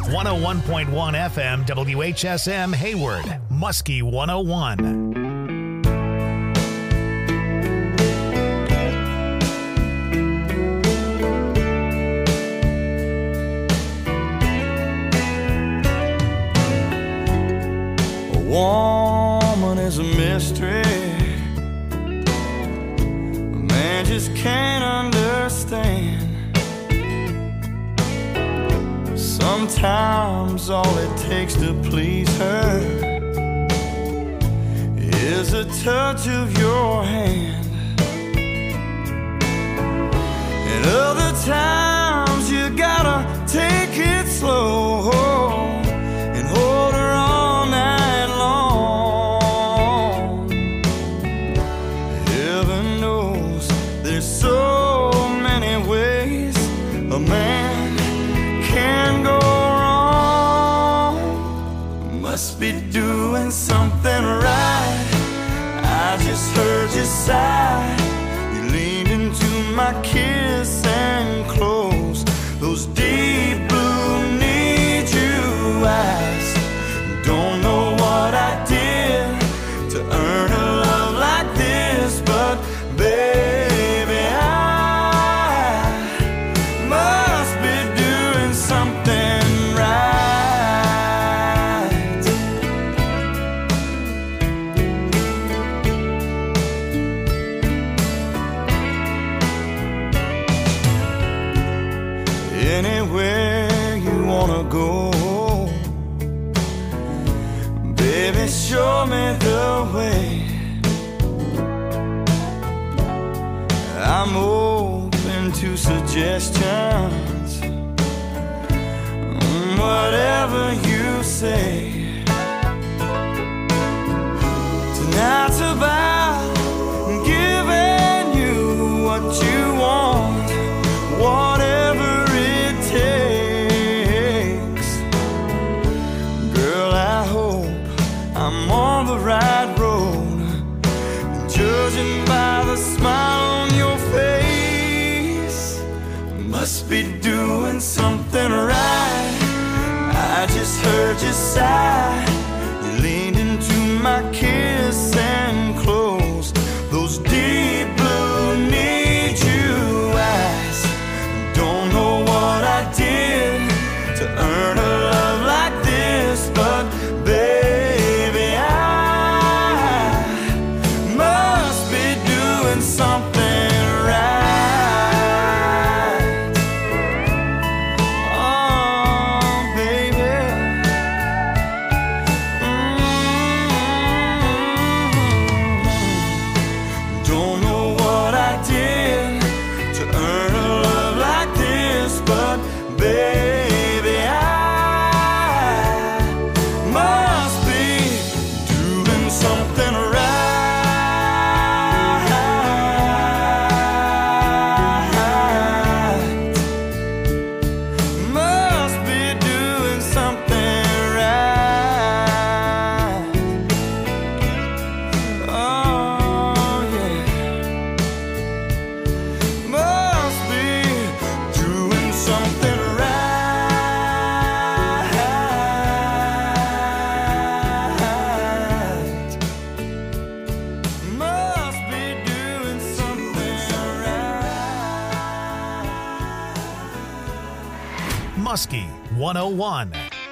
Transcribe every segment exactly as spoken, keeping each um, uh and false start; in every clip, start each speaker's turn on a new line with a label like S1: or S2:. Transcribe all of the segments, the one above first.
S1: one oh one point one F M W H S M Hayward, Muskie one oh one.
S2: Woman is a mystery a man just can't understand. Sometimes all it takes to please her is a touch of your hand, and other times you gotta take it slow and hold her all night long. Heaven knows there's so many ways a man can go wrong. Must be doing something right. I just heard you sigh. You leaned into my kiss and closed those deep blue need you eyes. Don't know what I did to earn a love like this, but baby, I must be doing something right. Anywhere you wanna go, baby, show me the way. I'm open to suggestions, whatever you say. Tonight's about giving you what you want, whatever it takes. Girl, I hope I'm on the right road, judging by the smile on your face. Must be doing something right. I just heard you sigh. You leaned into my kiss and closed those deep blue need you eyes. Don't know what I did to earn a love like this, but baby, I must be doing something right. Oh, baby. Mm-hmm. Don't know what I did to earn a love like this, but baby, I must be doing something right. Must be doing something right. Oh, yeah. Must be doing something right. Must be doing something right.
S1: Muskie one oh one.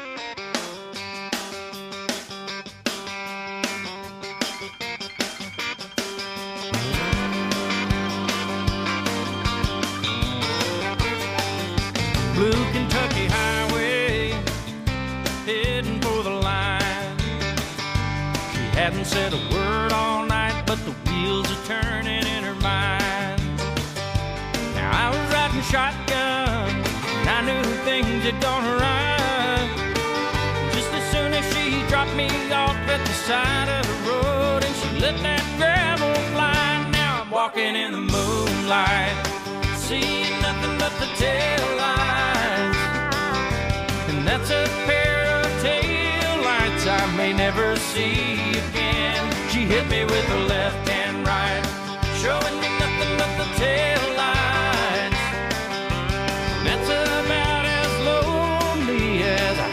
S3: Blue Kentucky Highway, heading for the line. She hadn't said a word all night, but the wheels are turning in her mind. Now I was riding shotgun, and I knew things had gone right. Just as soon as she dropped me off at the side of the road, and she let that gravel fly. Now I'm walking in the moonlight, seeing nothing but the tail lights. And that's a pair of tail lights I may never see again. She hit me with her left and right, showing me nothing but the tail lights. And that's about as lonely as I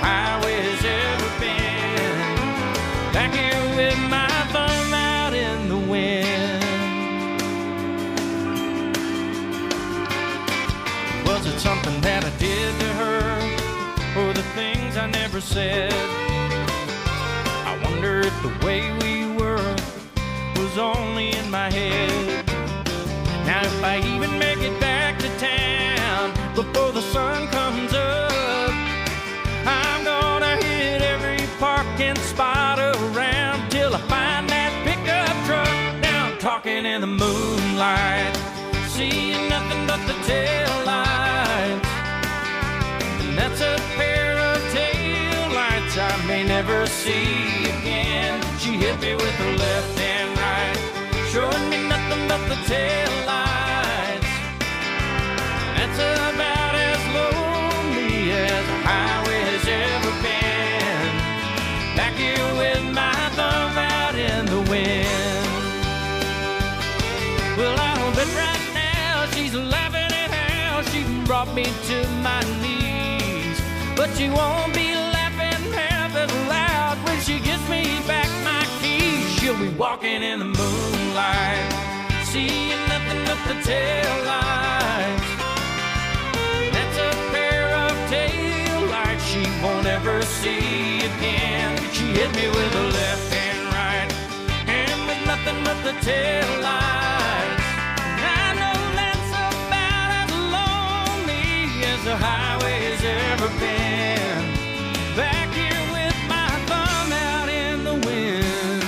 S3: I never said. I wonder if the way we were was only in my head. Now if I even make it back to town before the sun comes up, I'm gonna hit every parking spot around till I find that pickup truck. Now I'm talking in the moonlight, seeing nothing but the taillights. And that's a pair of taillights I may never see again. She hit me with her left and right, showing me nothing but the taillights. That's about as lonely as a highway has ever been. Back here with my thumb out in the wind. Well, I'll bet right now she's laughing at how she brought me to my knees. But she won't be laughing half as loud when she gives me back my keys. She'll be walking in the moonlight, seeing nothing but the taillights. That's a pair of taillights she won't ever see again. She hit me with her left and right, and with nothing but the taillights. I know that's about as lonely as the highway has ever been. Back here with my thumb out in the wind.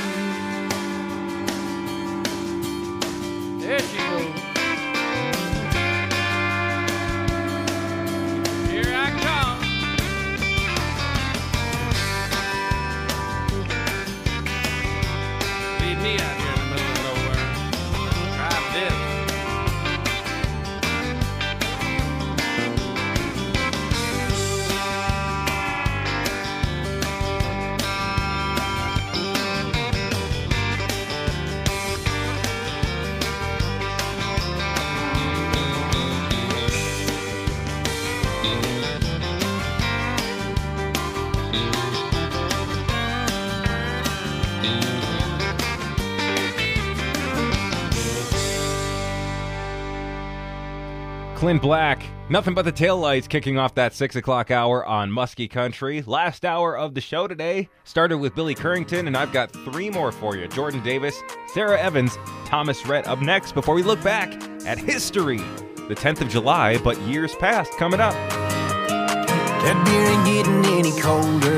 S3: There she goes. Here I come. Leave me out here in the middle of nowhere. Drive this.
S4: Clint Black, Nothing But the Taillights, kicking off that six o'clock hour on Muskie Country. Last hour of the show today started with Billy Currington, and I've got three more for you. Jordan Davis, Sarah Evans, Thomas Rhett up next before we look back at history. The tenth of July, but years past, coming up.
S2: That beer ain't getting any colder,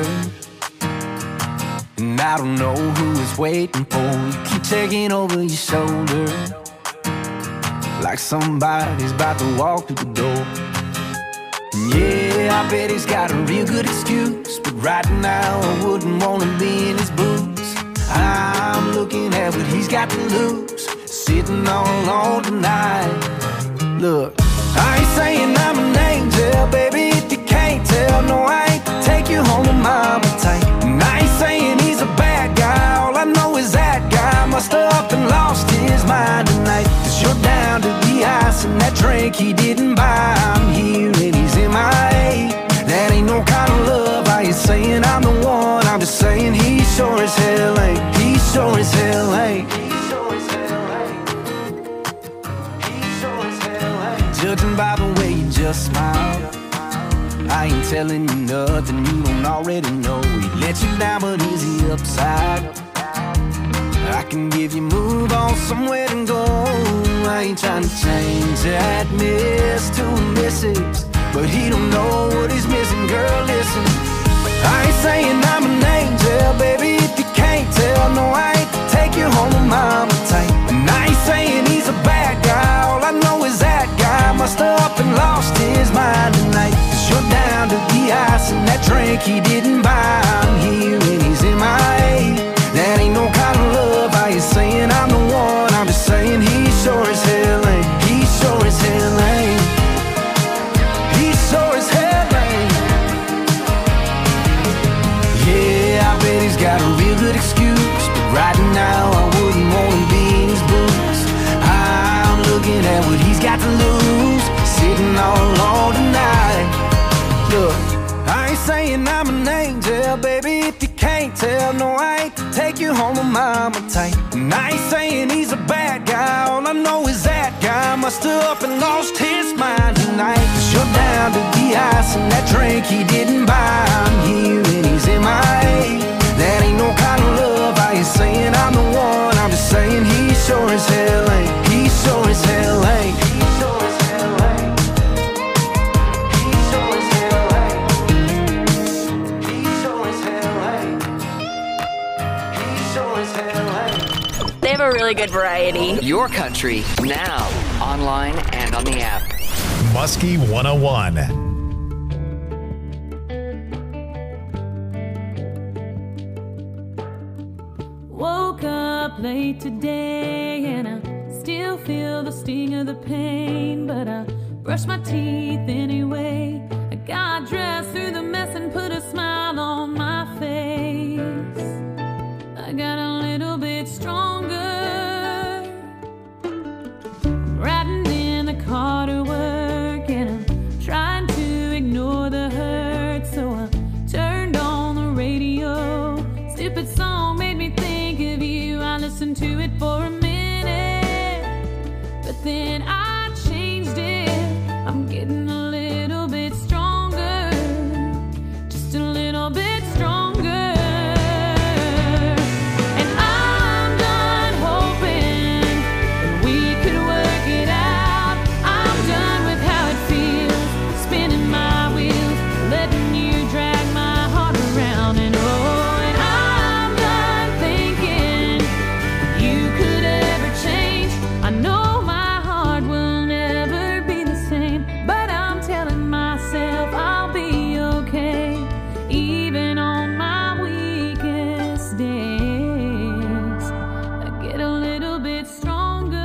S2: and I don't know who is waiting for you. Keep taking over your shoulder, like somebody's about to walk through the door. And yeah, I bet he's got a real good excuse, but right now I wouldn't want to be in his boots. I'm looking at what he's got to lose, sitting all alone tonight. Look, I ain't saying I'm an angel, baby, if you can't tell. No, I ain't to take you home to mama tight. And I ain't saying he's a bad guy, all I know is that guy must have up and lost his mind tonight. Cause you're down to the ice and that drink he didn't buy. I'm here and he's in my A. That ain't no kind of love, I ain't saying I'm the one, I'm just saying he sure as hell ain't. He sure as hell ain't. Judging by the way you just smile, I ain't telling you nothing you don't already know. He let you down, but is he upside? I can give you move on somewhere to go. I ain't trying to change that miss to a missus, but he don't know what he's missing, girl, listen. I ain't saying I'm an angel, baby, if you can't tell. No, I ain't to take you home with mama tight. And I ain't saying he's a bad guy, all I know is that guy must have up and lost his mind tonight. Cause you're down to the ice and that drink he didn't buy. I'm here and he's in my A. That ain't no kind of love, I ain't saying I'm the one, I'm just saying he sure as hell ain't. He sure as hell ain't. He sure as hell ain't. Yeah, I bet he's got a real good excuse, but right now I wouldn't want to be in his boots. I'm looking at what he's got to lose, sitting all alone tonight. Look, I ain't saying I'm an angel, baby, if you can't tell. No, I ain't to take you home with mama tight. And I ain't saying he's a bad guy, all I know is that guy must have up and lost his mind tonight. Cause you're down to the ice and that drink he didn't buy. I'm here
S5: a really good variety.
S6: Your country, now, online and on the app.
S1: Muskie one oh one.
S7: Woke up late today and I still feel the sting of the pain, but I brushed my teeth anyway. I got dressed through the mess and put a smile on my face. I got a little bit stronger. I'm riding in the car to work and I'm trying to ignore the hurt, so I turned on the radio. Stupid song made me think of you. I listened to it for a minute, but then I changed it. I'm getting a little bit stronger, just a little bit stronger. And I'm done hoping that we could work it out. I'm done with how it feels, spinning my wheels, letting you drag my heart around. And oh, and I'm done thinking you could ever change. I know my heart will never be the same, but I'm telling myself I'll be okay, even on my weakest days. I get a little bit stronger.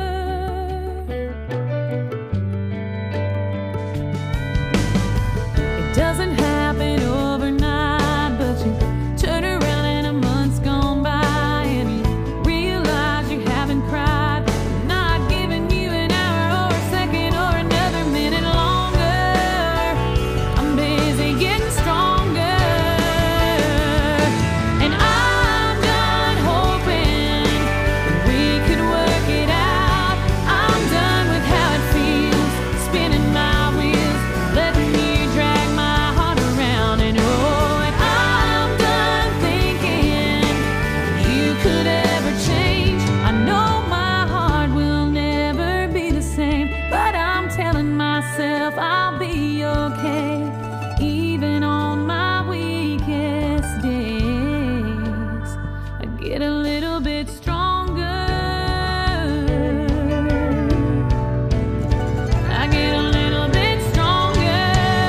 S7: It doesn't happen overnight, but you turn around and a month's gone by and you realize you haven't cried. I'm not giving you an hour or a second or another minute longer. I'm busy getting stronger. And I'm done hoping that we could work it out. I'm done with how it feels, spinning my wheels, letting you drag my heart around. And oh, and I'm done thinking you could ever change. I know my heart will never be the same, but I'm telling myself I'll be okay, even on my weakest days. I get a little bit stronger. I get a little bit stronger.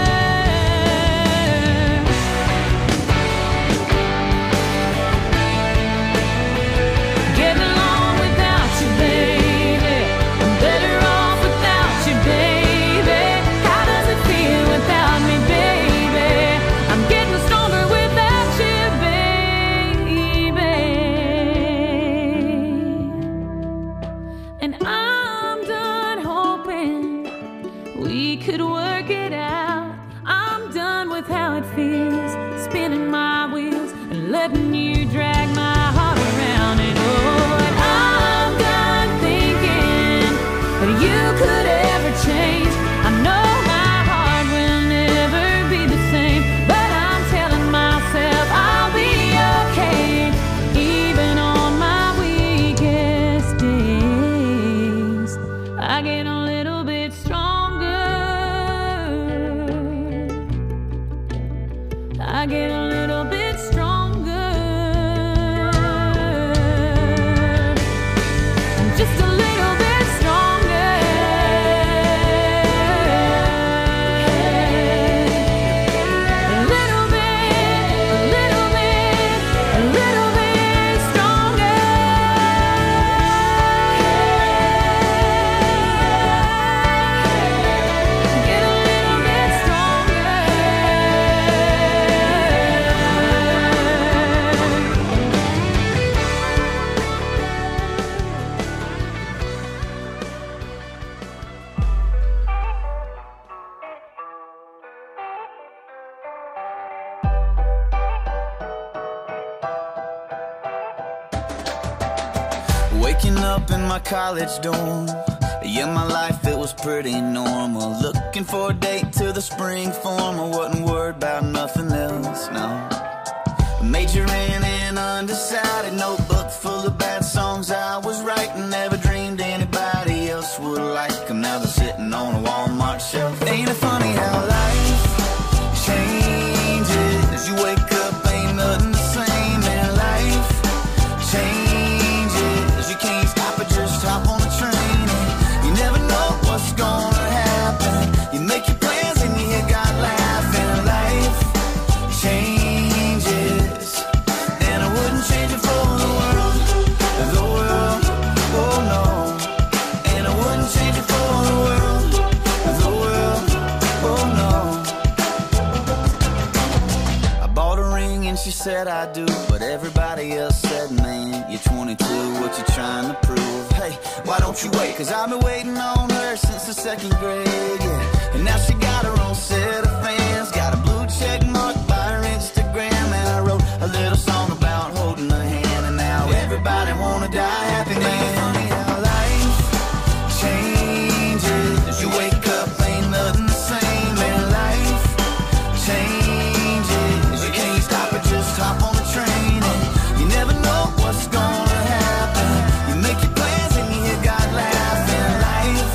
S7: Getting along without you, baby. I'm better off without you, baby. How does it feel without me, baby? I'm getting stronger without you, baby. And I'm done hoping we could work it out. I'm done with how it feels, spinning my wheels and letting you drag my heart around. And oh, and I'm done thinking that you could ever change. I know my heart will never be the same, but I'm telling myself I'll be okay, even on my weakest days. I get a little bit stronger. I get a little bit stronger. Just a little bit stronger. A little bit, a little bit, a little bit stronger. Get a little bit stronger.
S2: Waking up in my college dorm. Yeah, my life, it was pretty normal. Looking for a date to the spring form. I wasn't worried about nothing else, no. Majoring in undecided, notebook full of bad songs I was writing. Never dreamed anybody else would like them. Now they're sitting on a Walmart shelf. Ain't it funny how life changes? You wake up, ain't nothing the same. And life changes. You can't and she said I do, but everybody else said, man, you're twenty-two, what you trying to prove? Hey, why don't you wait? Cause I've been waiting on her since the second grade, yeah. And now she got her own set of fans, got a blue check mark by her Instagram, and I wrote a little song about holding her hand, and now everybody wanna die happy, man. Funny how life changes. You wake up, ain't nothing the same, and life changes. You can't stop it, just hop on the train, and you never know what's gonna happen. You make your plans and you hear God laugh, and life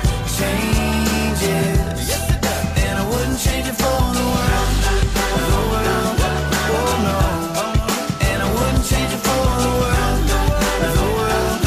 S2: changes. And I wouldn't change it for the world, the world, oh no. And I wouldn't change it for the world, the world,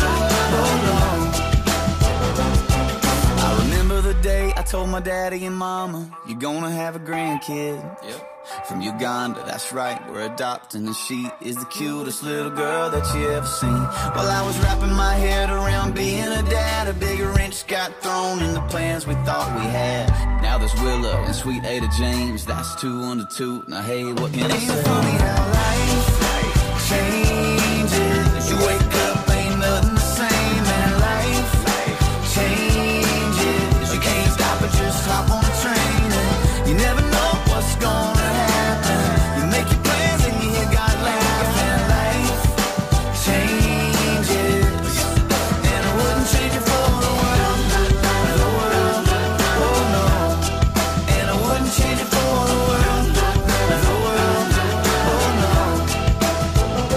S2: oh no. I remember the day I told my daddy and mama, you're gonna have a grandkid. Yep. From Uganda, that's right, we're adopting, and she is the cutest little girl that you ever seen. While I was wrapping my head around being a dad, a big wrench got thrown in the plans we thought we had. Now there's Willow and sweet Ada James, that's two under two. Now hey, what can I say? Ain't funny how life changes. You wake up, ain't nothing the same, and life changes. You can't stop it, just hop on the train, and you never know what's gonna happen. You make your plans and you hear God laugh, and life changes. And I wouldn't change it for the world, the world, oh no. And I wouldn't change it for the world, the world, oh no.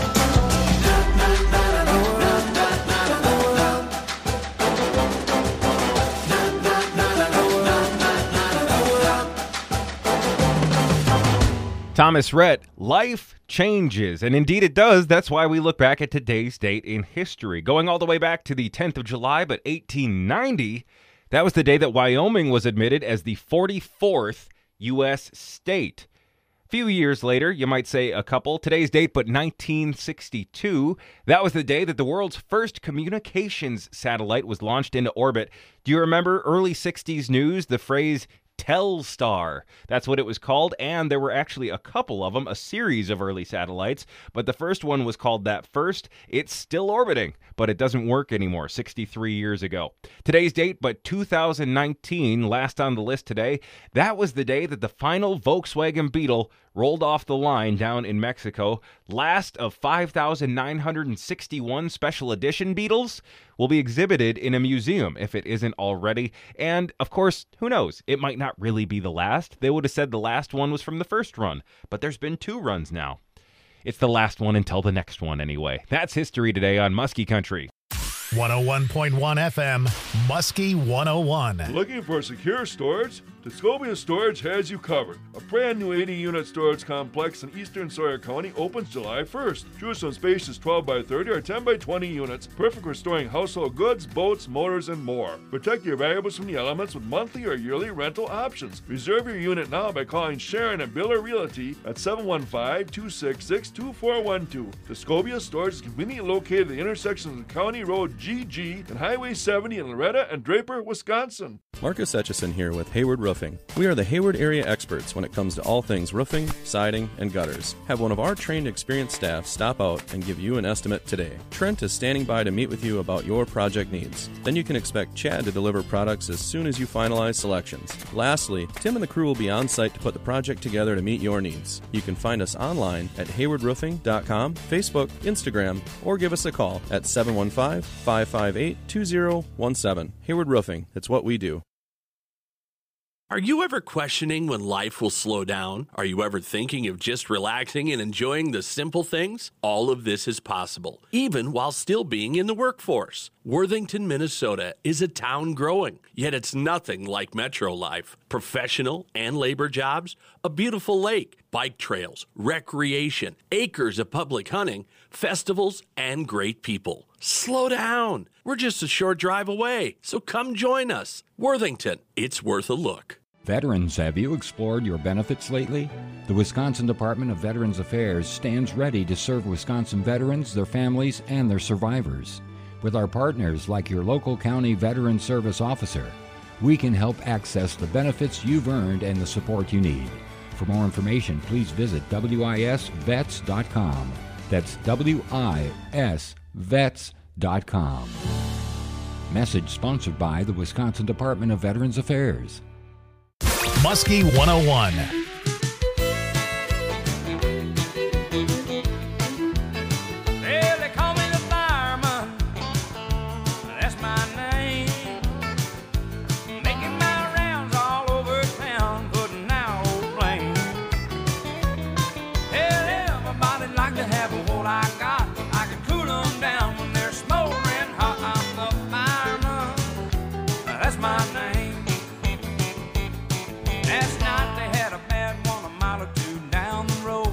S4: Thomas Rhett, life changes. And indeed it does. That's why we look back at today's date in history. Going all the way back to the tenth of July, but eighteen ninety, that was the day that Wyoming was admitted as the forty-fourth U S state. A few years later, you might say a couple, today's date, but nineteen sixty-two, that was the day that the world's first communications satellite was launched into orbit. Do you remember early sixties news, the phrase Telstar? That's what it was called, and there were actually a couple of them, a series of early satellites, but the first one was called that first. It's still orbiting, but it doesn't work anymore, sixty-three years ago. Today's date, but two thousand nineteen, last on the list today, that was the day that the final Volkswagen Beetle rolled off the line down in Mexico. Last of five thousand nine hundred sixty-one special edition Beetles will be exhibited in a museum if it isn't already. And, of course, who knows? It might not really be the last. They would have said the last one was from the first run, but there's been two runs now. It's the last one until the next one anyway. That's history today on Muskie Country.
S1: one oh one point one F M, Muskie one oh one.
S5: Looking for secure storage? Tuscobia Storage has you covered. A brand new eighty unit storage complex in eastern Sawyer County opens July first. Choose from spacious twelve by thirty or ten by twenty units, perfect for storing household goods, boats, motors, and more. Protect your valuables from the elements with monthly or yearly rental options. Reserve your unit now by calling Sharon at Biller Realty at seven one five, two six six, two four one two. Tuscobia Storage is conveniently located at the intersections of County Road G G and Highway seventy in Loretta and Draper, Wisconsin.
S8: Marcus Etchison here with Hayward Roofing. We are the Hayward area experts when it comes to all things roofing, siding, and gutters. Have one of our trained, experienced staff stop out and give you an estimate today. Trent is standing by to meet with you about your project needs. Then you can expect Chad to deliver products as soon as you finalize selections. Lastly, Tim and the crew will be on site to put the project together to meet your needs. You can find us online at hayward roofing dot com, Facebook, Instagram, or give us a call at seven one five, five five eight, two zero one seven. Hayward Roofing, it's what we do.
S9: Are you ever questioning when life will slow down? Are you ever thinking of just relaxing and enjoying the simple things? All of this is possible, even while still being in the workforce. Worthington, Minnesota is a town growing, yet it's nothing like metro life. Professional and labor jobs, a beautiful lake, bike trails, recreation, acres of public hunting, festivals, and great people. Slow down. We're just a short drive away, so come join us. Worthington, it's worth a look.
S10: Veterans, have you explored your benefits lately? The Wisconsin Department of Veterans Affairs stands ready to serve Wisconsin veterans, their families, and their survivors. With our partners like your local county veteran service officer, we can help access the benefits you've earned and the support you need. For more information, please visit W I S vets dot com. That's W I S vets dot com. Message sponsored by the Wisconsin Department of Veterans Affairs.
S1: Muskie one oh one.
S3: Well, they call me the fireman. That's my name. Making my rounds all over town, putting out old flames. Hell, everybody like to have what I got. I can cool them down when they're smoldering hot. I'm the fireman. That's my name. Last night they had a bad one a mile or two down the road.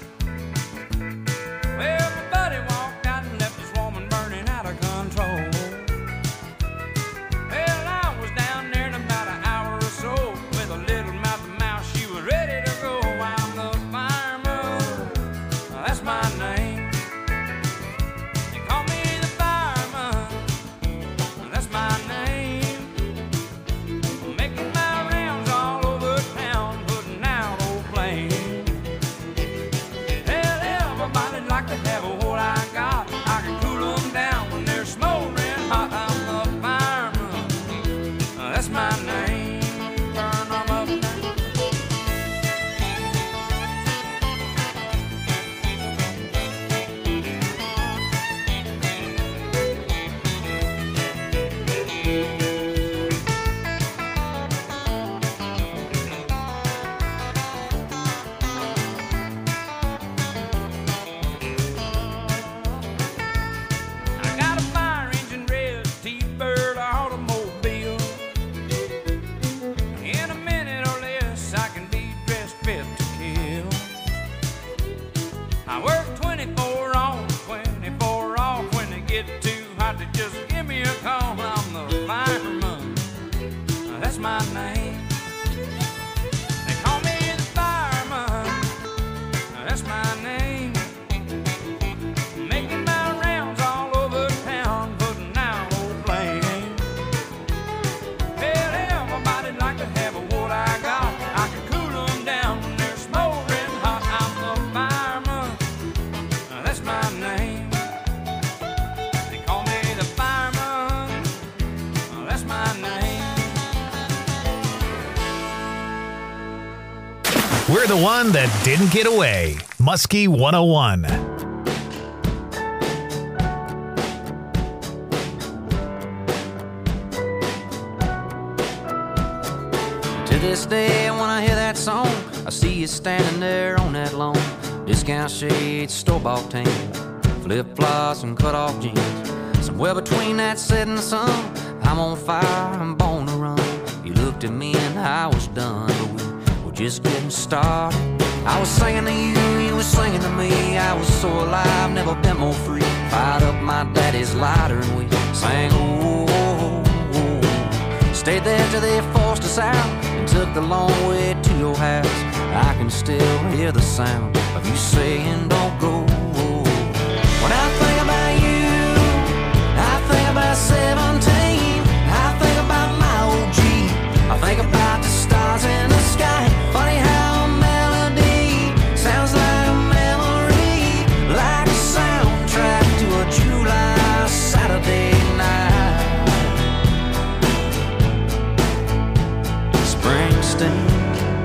S3: Well, my buddy walked out and left his woman burning out of control. Well, I was down there in about an hour or so with a little mouth to mouth. She was ready to go. I'm the fireman. That's my name. They call me the fireman. That's my name. Making my rounds all over town, putting out old flames. Hell, everybody like to have what I got. I can cool them down when they're smoldering hot. I'm the fireman. That's my name. Burn them up now. I got a fire engine red T-Bird automobile. In a minute or less, I can be dressed fit to kill. I work twenty-four on, twenty-four off. When they get too hot, they just give me a call. I'm the fireman. That's my name. They call me the fireman. That's my name. Making my rounds all over town, putting out old flames. Hell, everybody like to have what I got. I can cool them down when they're smoldering hot. I'm the fireman. That's my name. They call me the fireman. That's my name.
S1: We're the one that didn't get away. Muskie one oh one.
S2: To this day, when I hear that song, I see you standing there on that lawn. Discount shades, store-bought tan, flip-flops and cut-off jeans. Somewhere between that setting sun, I'm on fire, I'm born to run. You looked at me and I was done, but we were just getting started. I was singing to you, you were singing to me. I was so alive, never been more free. Fired up my daddy's lighter and we sang, oh, oh, oh, oh. Stayed there till they forced us out and took the long way to your house. I can still hear the sound of you saying, don't go. When I think about you, I think about seventeen. I think about my old Jeep. I think about the stars in the sky. Funny how a melody sounds like a memory, like a soundtrack to a July Saturday night. Springsteen.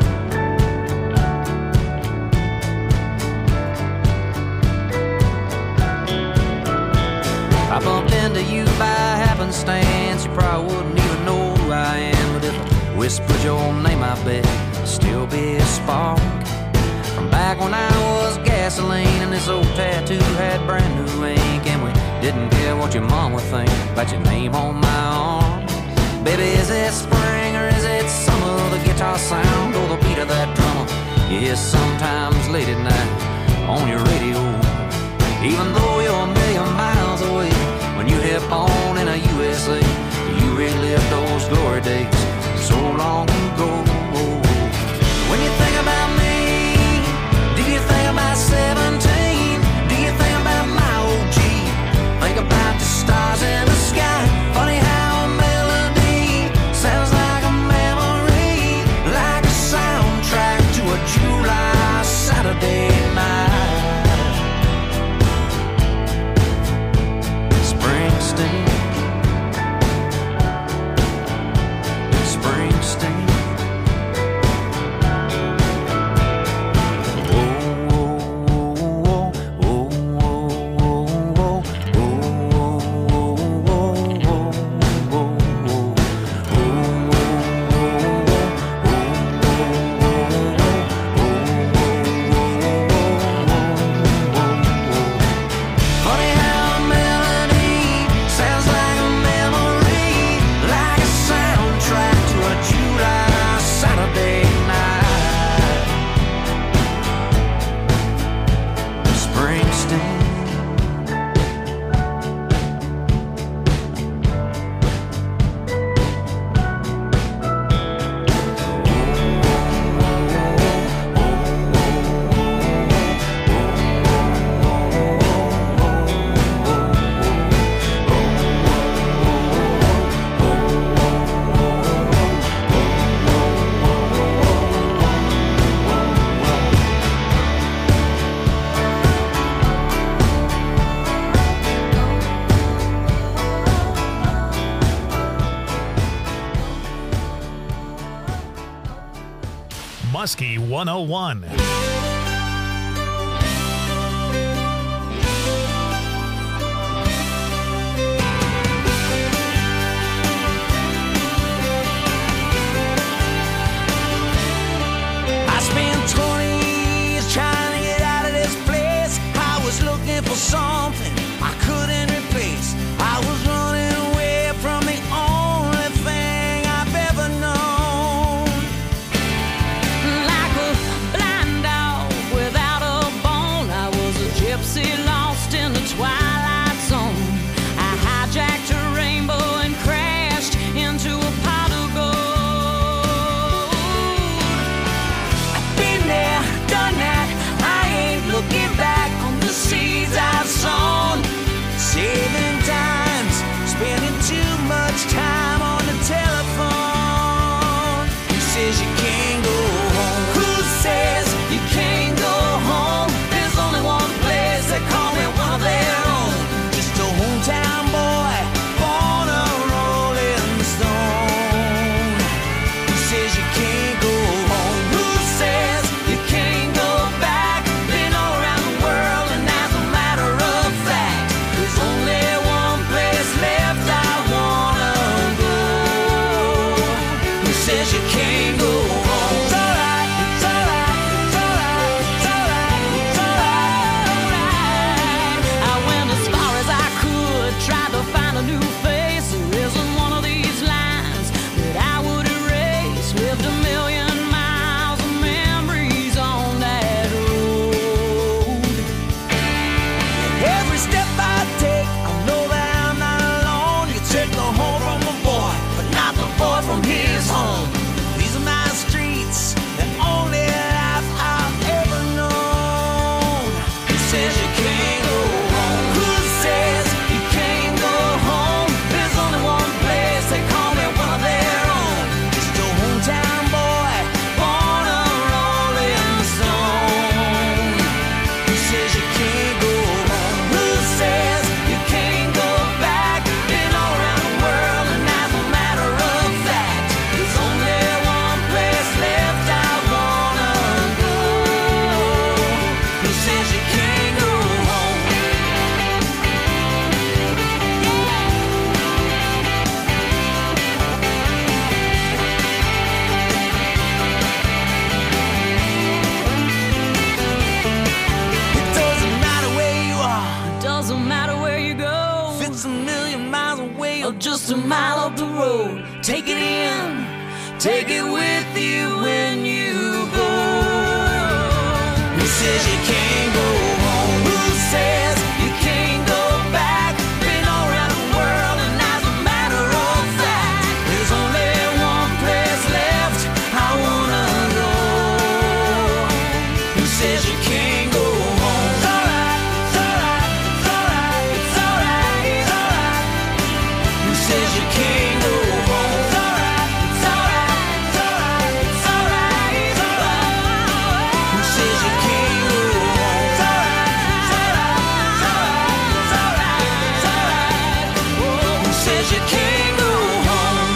S2: I bumped into you by happenstance. You probably wouldn't even know who I am, but if I whispered your name, I bet it'd still be a spark. From back when I was gasoline and this old tattoo had brand new ink, and we didn't care what your mom would think about your name on my arm. Baby, is it spring or is it summer? The guitar sound or the beat of that drummer you hear sometimes late at night on your radio. Even though you're a million miles away, when you hit on in a U S A, you relive those glory days so long ago. When you think about me, do you think about seventeen? Do you think about my old Jeep? Think about the stars in the sky. Funny how a melody sounds like a memory, like a soundtrack to a July
S1: Muskie one oh one.
S2: I spent twenty years trying to get out of this place. I was looking for something I couldn't replace. I was running away from the only thing I've ever known. Like a blind dog without a bone, I was a gypsy lost in the twilight zone. I hijacked a rainbow and crashed into a pot of gold. I've been there, done that, I ain't looking back on the seeds I've sown. Saving times, spending too much time on the telephone. Who says you can't go home? Who says you can't go home? There's only one place they call me one of their own. Just a hometown boy, born a rolling stone. Who says you can't go home? Who says you can't go back? Been all around the world and as a matter of fact, there's only one place left I wanna go. Who says you can't go home? It's alright, it's alright, it's alright, it's alright, it's alright. I went as far as I could, tried to find a new face. There isn't one of these lines that I would erase. Lived a million miles of memories on that road. Every step I take, I know that I'm not alone. You take the home from a boy, but not the boy from his home. These are my streets, the only life I've ever known. Who says you can't go home? Who says you can't go home? There's only one place they call me one of their own. Just a hometown boy, born a rolling stone. Who says you can't go home? Who says you can't go back? Been all around the world and as a matter of fact, there's only one place left I wanna go. Who says you can't go home? It doesn't matter where you are, it doesn't matter where you go. If it's a million miles away or just a mile up the road, take it in, take it with you when you go. Who says you can't go home? Who says you can't go back? Been all around the world and as a matter of fact, there's only one place left I wanna go. Who says you can't go home? It's alright, it's alright, it's alright, it's alright, it's alright. Who says you can't go home? It's alright, it's alright, it's alright, it's alright, it's alright. Who says you can't go home? It's alright, it's alright, it's alright, it's alright, it's alright. Oh, who says you can't go home?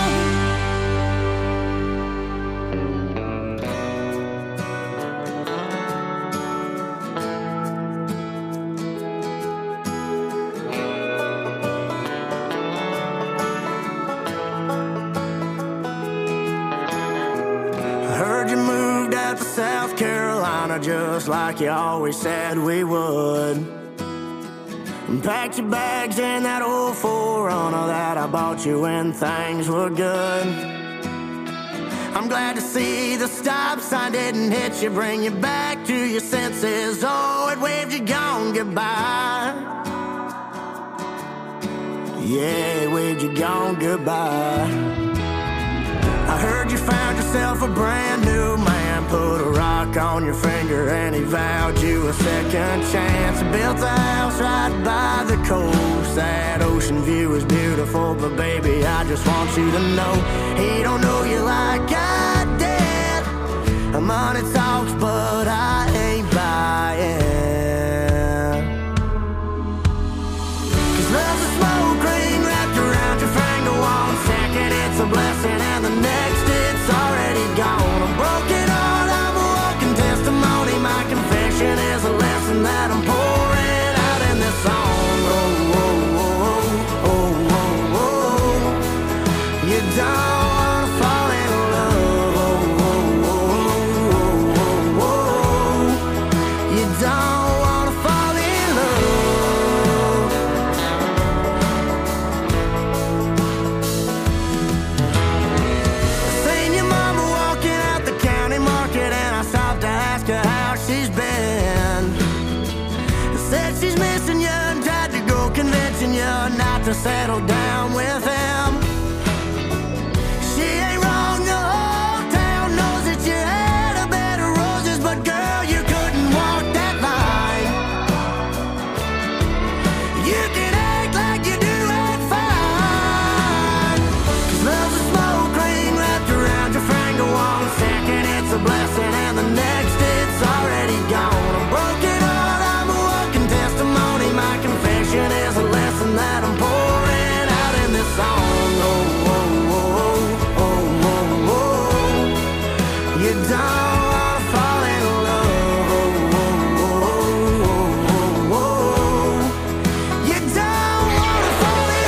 S2: I heard you moved out to South Carolina just like you always said we would. And packed your bags in that old four runner that I bought you when things were good. I'm glad to see the stop sign didn't hit you, bring you back to your senses. Oh, it waved you gone goodbye. Yeah, it waved you gone goodbye. I heard you found yourself a brand new man, put a rock on your finger and he vowed you a second chance. Built a house right by the coast, that ocean view is beautiful, but baby, I just want you to know he don't know you like I did. Money talks, but I ain't buying. Cause love's a smoke ring wrapped around your finger. One second it's a blessing and the next it's already gone. I'm broken heart, I'm don't wanna fall in love. Seen your mama walking out the county market, and I stopped to ask her how she's been. Said she's missing you and tried to go convincing you not to settle down with him. She ain't wrong, the whole town knows that you had a bed of roses, but girl, you couldn't walk that line. You can act like you do it fine, 'cause love's a smoke ring wrapped around your finger. One second it's a blessing and the next it's already gone. A broken heart, I'm a walking testimony. My confession is a lesson that I'm pouring out in this song. Oh, oh, oh, oh, oh, oh. You don't wanna fall in love. Oh, oh, oh, oh, oh. You don't wanna fall in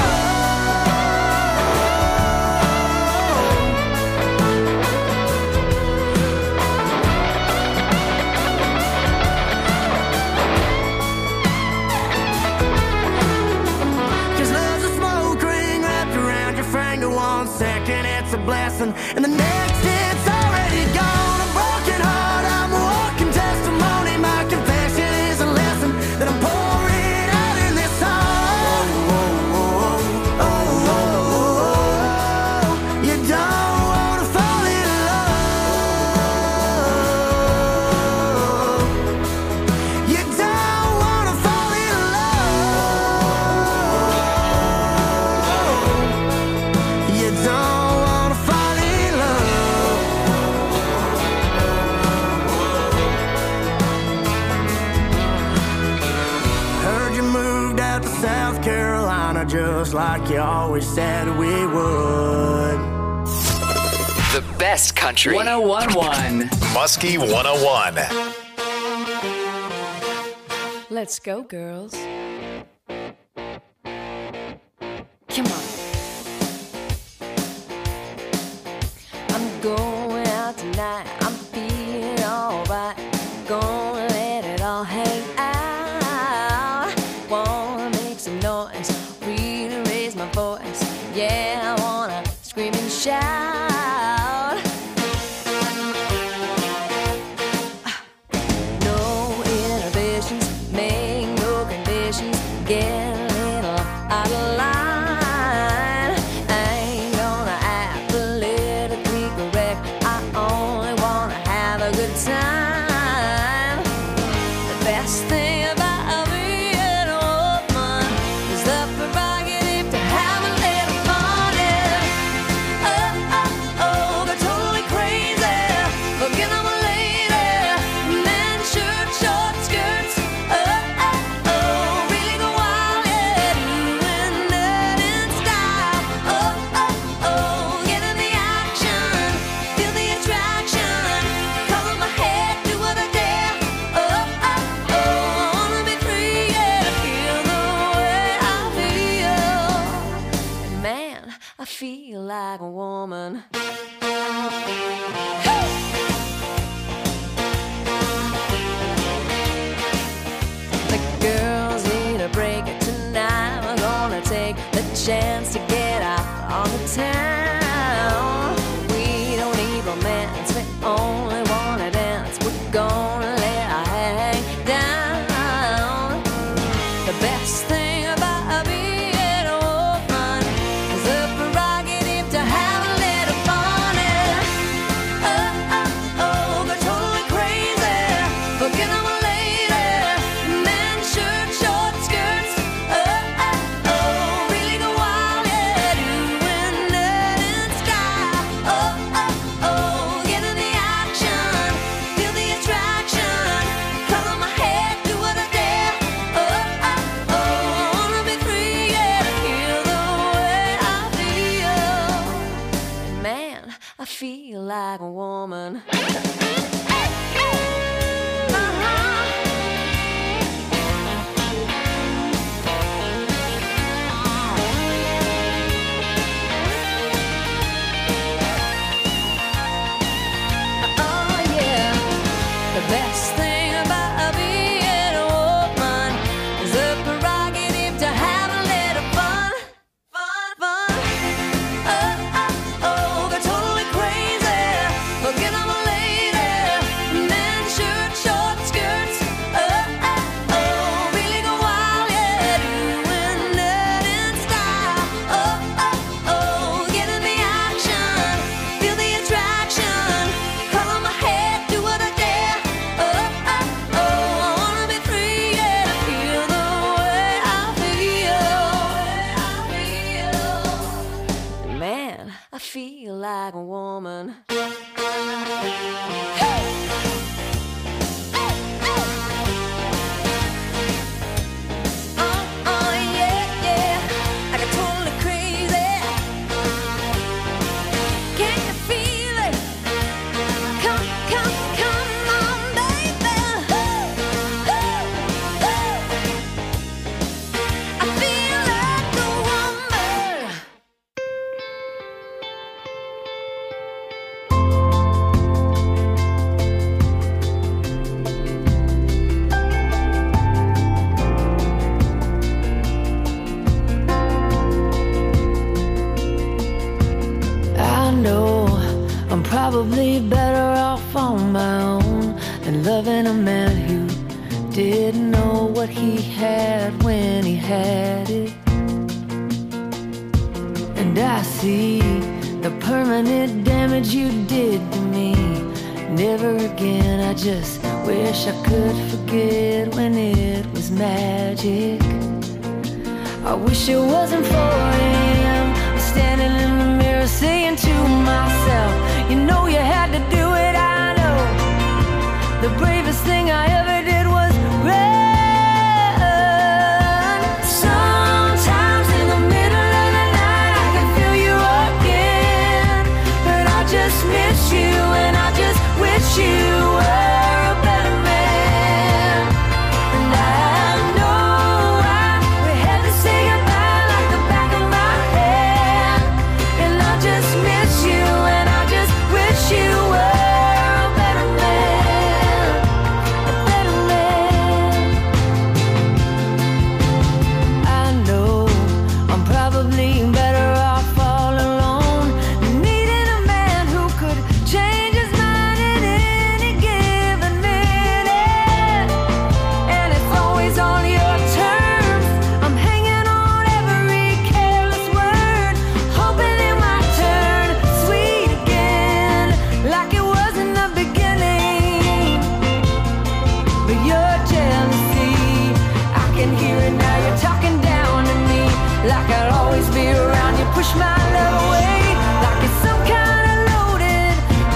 S2: Cause love's a smoke ring wrapped around your finger. One second it's a blessing, and the next it's already gone. A broken heart, I'm a walking testimony. My confession is a lesson that I'm pouring out in this song. Oh, oh, oh, oh, oh, oh. You don't wanna fall in love. You don't wanna fall in love. You don't wanna fall in love. Heard you moved out to South Carolina just like you always said we would.
S6: The best country. one oh one point one.
S1: Muskie one oh one.
S11: Let's go, girls. Come on. I'm going out tonight. I'm feeling alright. Gonna let it all hang out. Wanna make some noise. Really raise my voice. Yeah, I wanna scream and shout. No inhibitions, make no conditions. Get probably better off on my own than loving a man who didn't know what he had when he had it. And I see the permanent damage you did to me. Never again, I just wish I could forget when it was magic. I wish it wasn't four a.m. I'm standing in the mirror saying to myself, you know you had to do it, I know. The bravest thing I ever did was run. Sometimes in the middle of the night I can feel you again, but I just miss you and I just wish you were a better man. And I know I, we had to say goodbye like the back of my hand. And I just miss you and I just wish you were a better man, a better man. I know I'm probably better off all alone, needing a man who could change his mind at any given minute. And it's always on your terms. I'm hanging on every careless word, hoping it might turn sweet again, like it was in the beginning. But your jealousy, I can hear it now. You're talking down to me, like I'll always be around. You push my love away, like it's some kind of loaded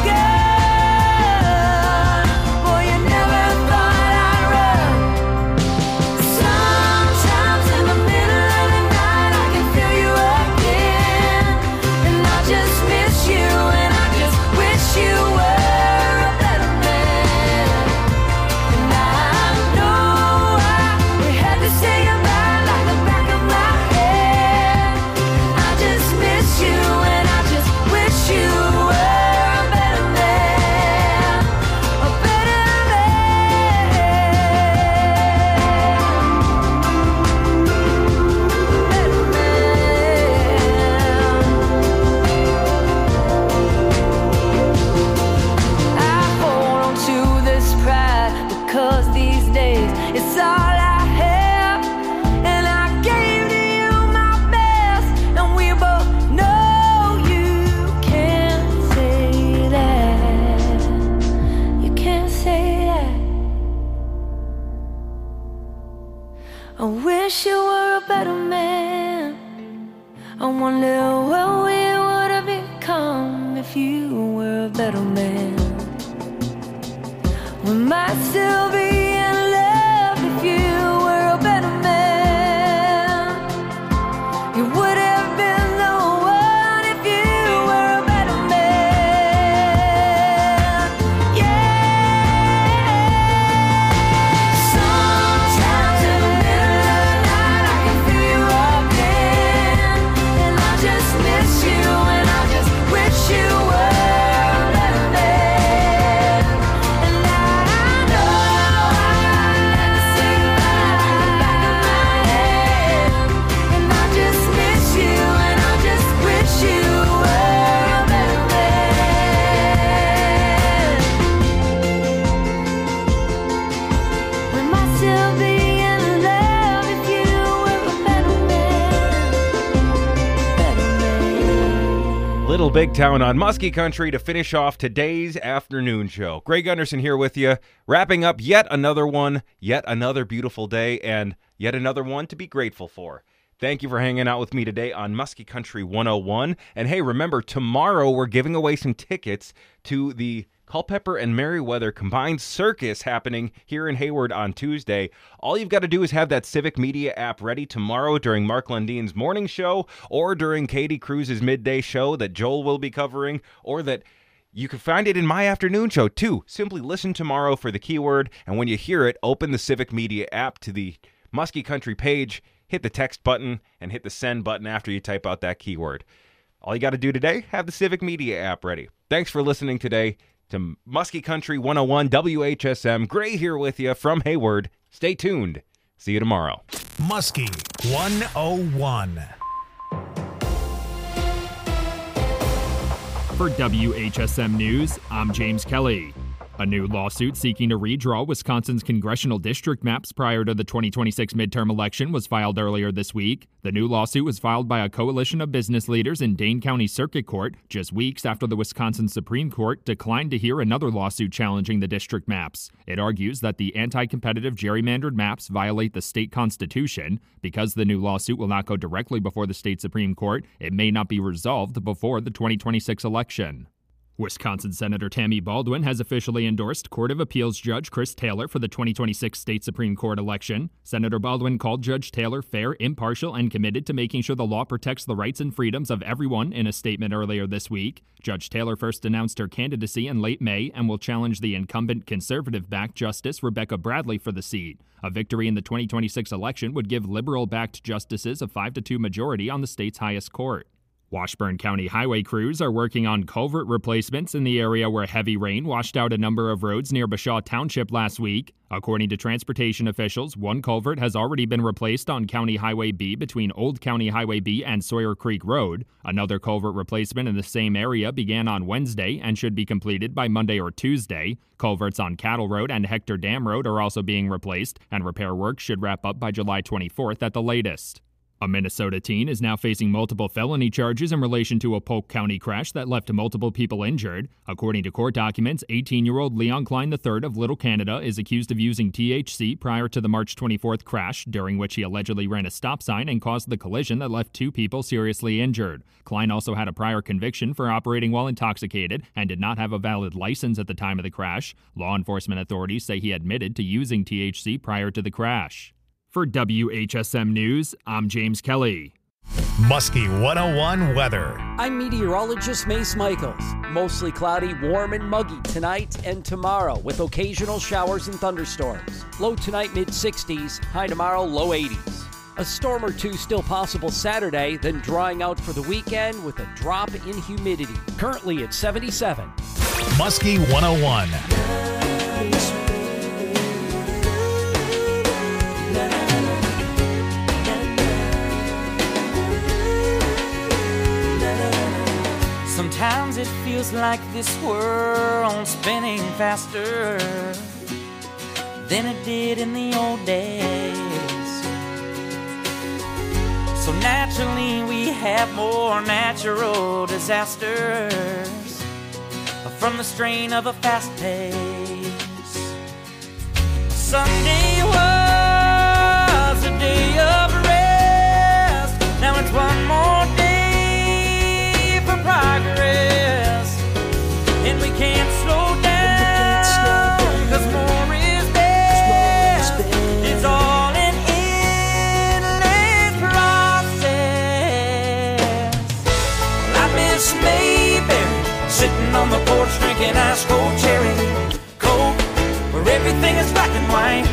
S11: gun. Boy, you never thought I'd run. Sometimes in the middle of the night I can feel you again, and I just miss you and I just wish you were a better man. And I know I, we had to say goodbye like the back of my head. I just miss you and I just wish you were a better man, a better I hold on to this pride because these days it's all I have, and I gave to you my best, and we both know you can't say that. You can't say that. I wish you were a better man. I wonder what we would have become if you were a better man. We might still be in love if you were a better man. You would have been the one if you were a better man. Yeah. Sometimes in the middle of the night I can feel you again, and I just miss you and I just wish you were a better man. And I know I had to say goodbye like the back of my head, and I just miss you and I just wish you were a better man. We might still be in love if you were a better man, better man.
S4: Little Big Town on Muskie Country to finish off today's afternoon show. Greg Gunderson here with you, wrapping up yet another one, yet another beautiful day, and yet another one to be grateful for. Thank you for hanging out with me today on Muskie Country one oh one. And hey, remember, tomorrow we're giving away some tickets to the Culpeper and Merriweather Combined Circus happening here in Hayward on Tuesday. All you've got to do is have that Civic Media app ready tomorrow during Mark Lundine's morning show, or during Katie Cruz's midday show that Joel will be covering, or that you can find it in my afternoon show too. Simply listen tomorrow for the keyword, and when you hear it, open the Civic Media app to the Muskie Country page, hit the text button, and hit the send button after you type out that keyword. All you got to do today, have the Civic Media app ready. Thanks for listening today to Muskie Country one oh one W H S M. Gray here with you from Hayward. Stay tuned. See you tomorrow.
S1: Muskie one oh one.
S12: For W H S M News, I'm James Kelly. A new lawsuit seeking to redraw Wisconsin's congressional district maps prior to the twenty twenty-six midterm election was filed earlier this week. The new lawsuit was filed by a coalition of business leaders in Dane County Circuit Court just weeks after the Wisconsin Supreme Court declined to hear another lawsuit challenging the district maps. It argues that the anti-competitive gerrymandered maps violate the state constitution. Because the new lawsuit will not go directly before the state Supreme Court, it may not be resolved before the twenty twenty-six election. Wisconsin Senator Tammy Baldwin has officially endorsed Court of Appeals Judge Chris Taylor for the twenty twenty-six state Supreme Court election. Senator Baldwin called Judge Taylor fair, impartial, and committed to making sure the law protects the rights and freedoms of everyone in a statement earlier this week. Judge Taylor first announced her candidacy in late May and will challenge the incumbent conservative-backed Justice Rebecca Bradley for the seat. A victory in the twenty twenty-six election would give liberal-backed justices a five to two majority on the state's highest court. Washburn County highway crews are working on culvert replacements in the area where heavy rain washed out a number of roads near Bashaw Township last week. According to transportation officials, one culvert has already been replaced on County Highway B between Old County Highway B and Sawyer Creek Road. Another culvert replacement in the same area began on Wednesday and should be completed by Monday or Tuesday. Culverts on Cattle Road and Hector Dam Road are also being replaced, and repair work should wrap up by July twenty-fourth at the latest. A Minnesota teen is now facing multiple felony charges in relation to a Polk County crash that left multiple people injured. According to court documents, eighteen-year-old Leon Klein the third of Little Canada is accused of using T H C prior to the March twenty-fourth crash, during which he allegedly ran a stop sign and caused the collision that left two people seriously injured. Klein also had a prior conviction for operating while intoxicated and did not have a valid license at the time of the crash. Law enforcement authorities say he admitted to using T H C prior to the crash. For W H S M News, I'm James Kelly.
S1: Muskie one oh one weather.
S13: I'm meteorologist Mace Michaels. Mostly cloudy, warm and muggy tonight and tomorrow with occasional showers and thunderstorms. Low tonight mid sixties, high tomorrow low eighties. A storm or two still possible Saturday, then drying out for the weekend with a drop in humidity. Currently at seventy-seven.
S1: Muskie one oh one.
S14: Sometimes it feels like this world's spinning faster than it did in the old days. So naturally we have more natural disasters from the strain of a fast pace. Sunday was a day of rest. Now it's one more day progress, and we can't slow down, cause more is best. It's all an endless process. Well, I miss Mayberry, sitting on the porch drinking ice cold cherry Coke, where everything is black and white.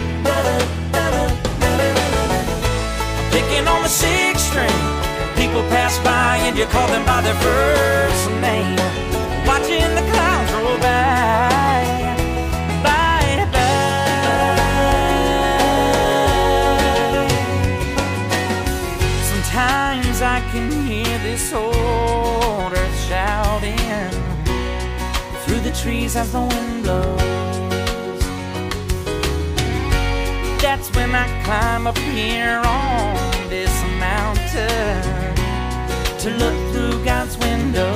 S14: I'm picking on the sixth string. People pass by and you call them by their first name. Watching the clouds roll by, by, by. Sometimes I can hear this old earth shouting through the trees as the wind blows. That's when I climb up here on this mountain to look through God's window.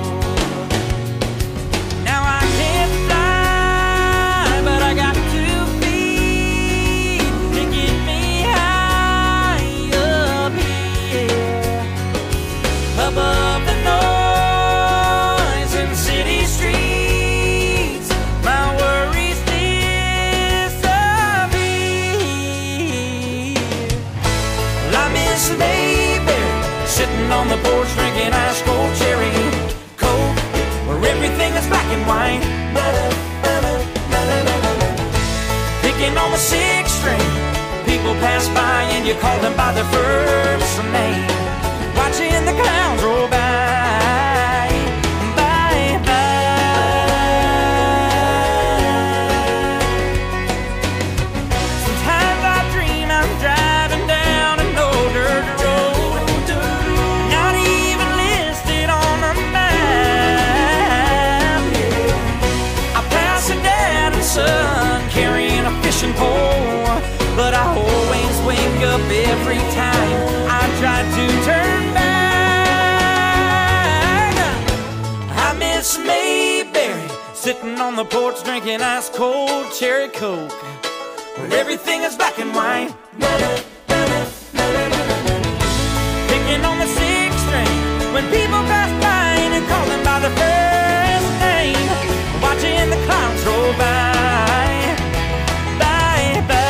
S14: Now I can't fly, but I got two feet to get me high up here, above the noise in city streets. My worries disappear. Well, I miss Mayberry, sitting on the porch drinking ice cold cherry Coke, where everything is black and white. Picking on the sixth string. People pass by and you call them by their first name. Watching the clouds roll by, by, by. Sometimes I dream I'm driving down an old dirt road, not even listed on the map. up every time I tried to turn back. I miss Mayberry, sitting on the porch drinking ice cold cherry coke, where everything is black and white. Picking on the sixth string when people pass by and call them by the first name, watching the clouds roll by. Bye, bye.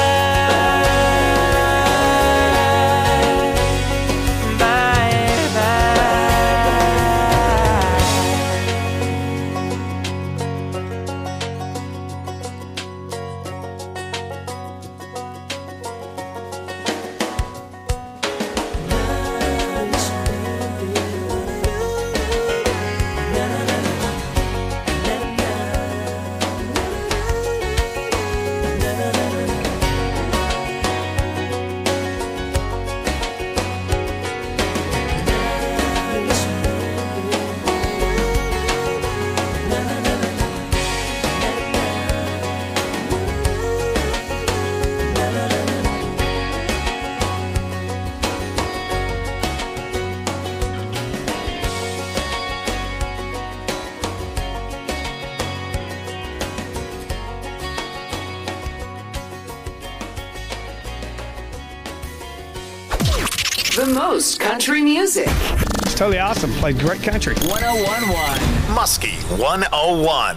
S6: The most country music.
S15: It's totally awesome. Played great country.
S6: one oh one point one.
S1: Muskie one oh one.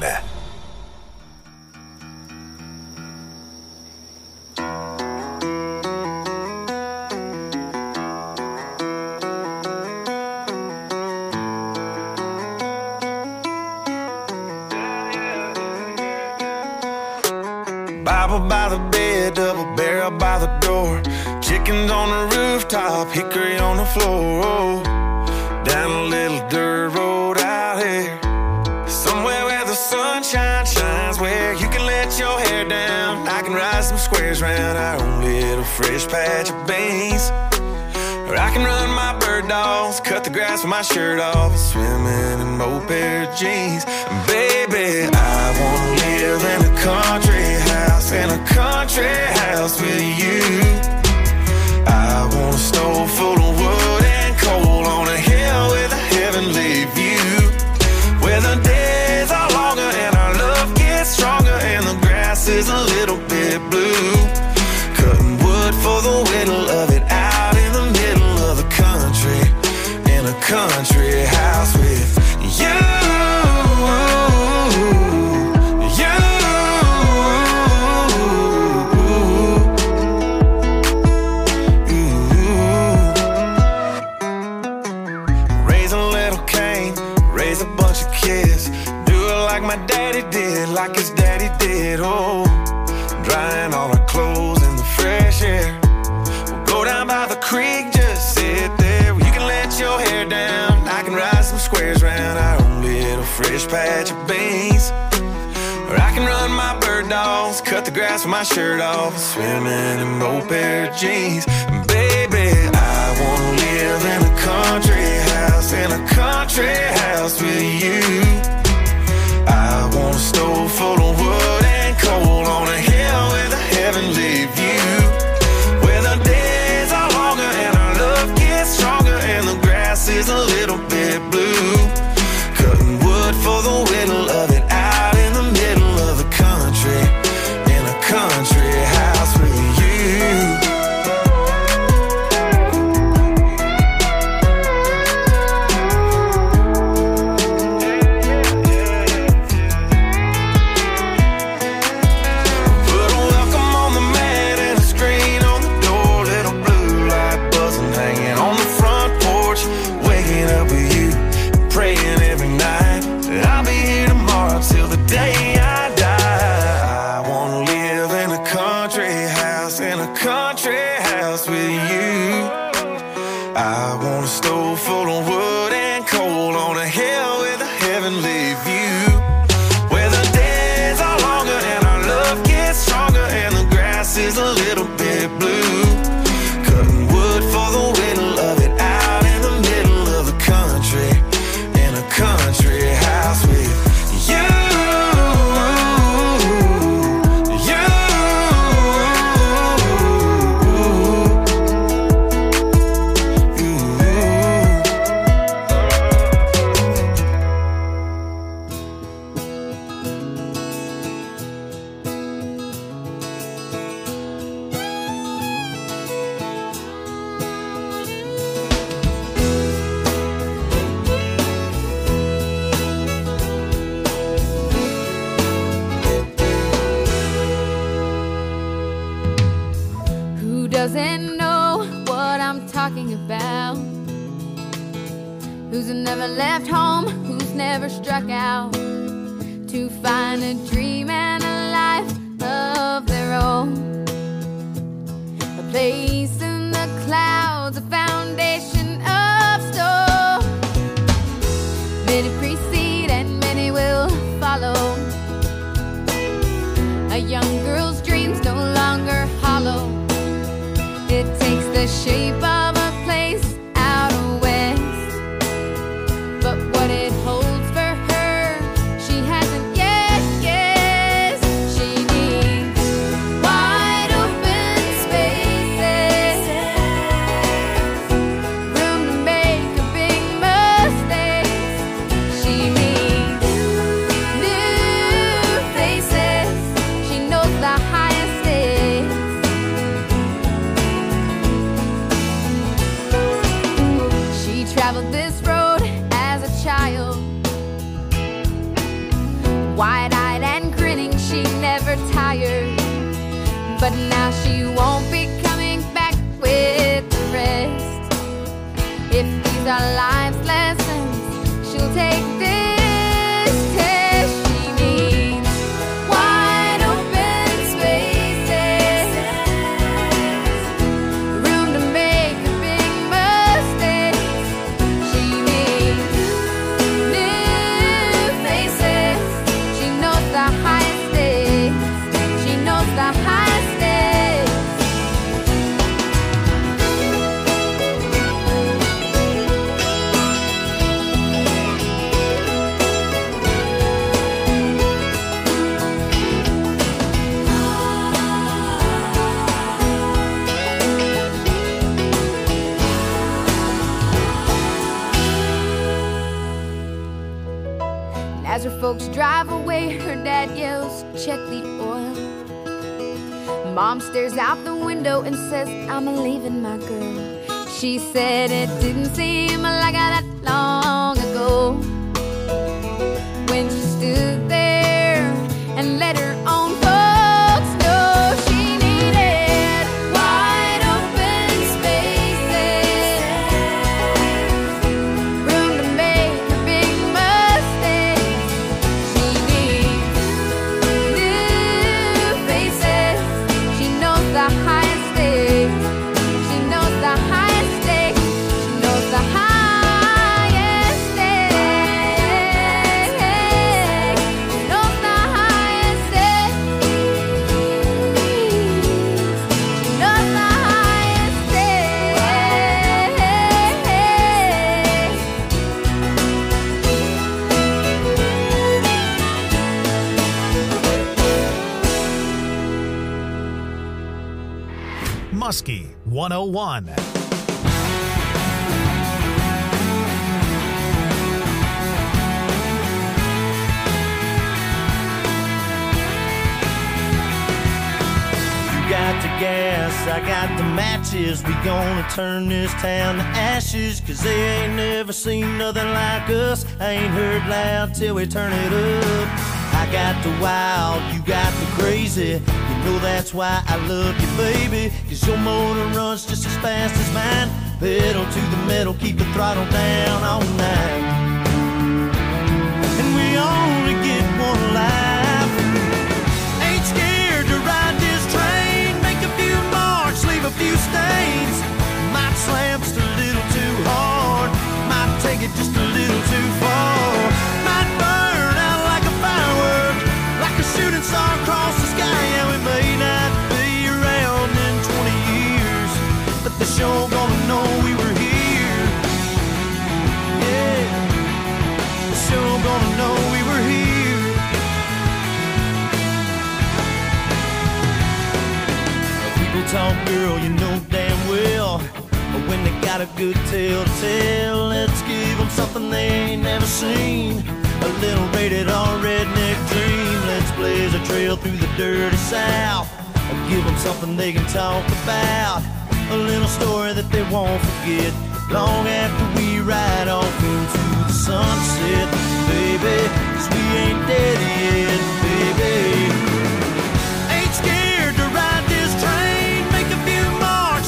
S2: Bible by the bed, double barrel by the door. Chickens on the rooftop, hickory on the floor. Down a little dirt road out here, somewhere where the sunshine shines, where you can let your hair down. I can ride some squares round our own little fresh patch of beans. Or I can run my bird dogs, cut the grass with my shirt off, swimming in my old pair of jeans. Baby, I wanna live in a country house, in a country house with you. I want a stove full of wood and coal on a hill with a heavenly view, where the days are longer and our love gets stronger and the grass is a little bit blue. Cutting wood for the whittle of it out in the middle of the country, in a country house with you. My daddy did, like his daddy did, oh, drying all our clothes in the fresh air. We'll go down by the creek, just sit there, you can let your hair down. I can ride some squares round our own little fresh patch of beans. Or I can run my bird dogs, cut the grass with my shirt off, swimming in my old pair of jeans. Baby, I wanna live in a country house, in a country house with you. I want a stove full of wood and coal on a hill with a heavenly view, where the days are longer and our love gets stronger and the grass is a little bit blue. Cutting wood for the whittle of it out in the middle of the country, in a country house with you. Is a little bit blue, cutting wood for the whittle of it out in the middle of the country, in a country house with you, you.
S7: doesn't know what I'm talking about, who's never left home, who's never struck out to find a dream and a life of their own, a place in the clouds, a foundation of stone. Many precede and many will follow. A young girl's dreams no longer hollow. It takes the shape of a place out west, but what it holds for her, she hasn't yet guessed. She needs wide open spaces, room to make a big mistakes. She needs new faces. She knows the highest stakes. She traveled this road as a child, wide-eyed and grinning, she never tired. But now she won't be coming back with the rest. If these are life's lessons, she'll take this test. She needs wide open spaces, room to make a big mistake. She needs new faces. She knows the highest stakes. She knows the highest stakes. And as her folks drive away, her dad yells, check the oil. Mom stares out the window and says, I'm leaving my girl. She said it didn't seem like that long ago, when she stood there and let her own folks know she needed wide open spaces, room to make a big mistake. She needs new faces. She knows the highest stakes. She knows the highest stakes. She knows the highest stakes. She knows the highest stakes. She knows the highest
S1: Muskie one oh one.
S14: You got the gas, I got the matches. We gonna turn this town to ashes, 'cause they ain't never seen nothing like us. I ain't heard loud till we turn it up. I got the wild, you got the crazy. You know that's why I love you, baby, 'cause your motor runs just as fast as mine. Pedal to the metal, keep the throttle down all night. And we only get one life. Ain't scared to ride this train. Make a few marks, leave a few stains. Might slam just a little too hard. Might take it just a little too far. Might burn out like a firework, like a shooting star across the sky. Yeah, we may not be around in twenty years, but the show gonna know we were here. Yeah, the show gonna know we were here. People talk, girl, you know damn well, but when they got a good tale to tell, let's give them something they ain't never seen. A little rated R redneck dream. Let's blaze a trail through the dirty South. Give them something they can talk about. A little story that they won't forget long after we ride off into the sunset, baby, 'cause we ain't dead yet, baby. Ain't scared to ride this train. Make a few marks,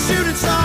S16: shooting star.